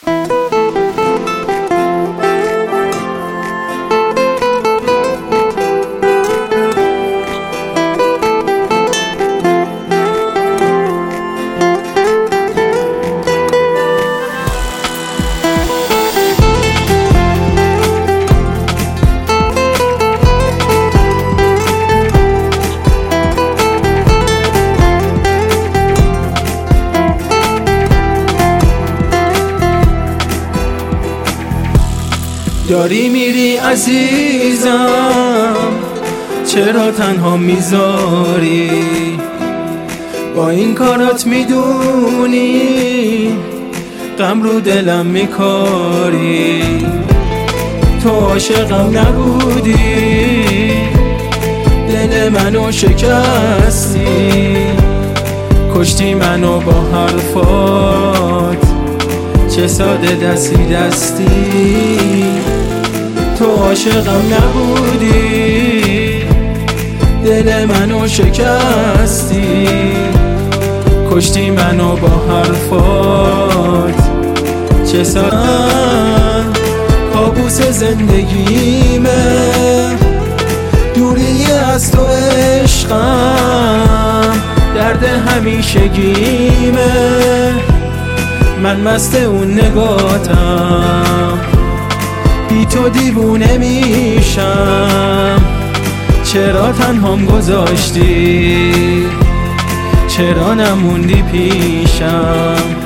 داری میری عزیزم، چرا تنها میذاری؟ با این کارات میدونی غم رو دلم میکاری. تو عاشقم نبودی، دل منو شکستی، کشتی منو با حرفات، چه ساده دستی دستی. تو عاشقم نبودی، دل منو شکستی، کشتی منو با حرفات، چه ساده. کابوس زندگیمه دوری از تو عشقم، درد همیشگیمه، من مست اون نگاتم، بی تو دیوونه میشم. چرا تنهام گذاشتی، چرا نموندی پیشم؟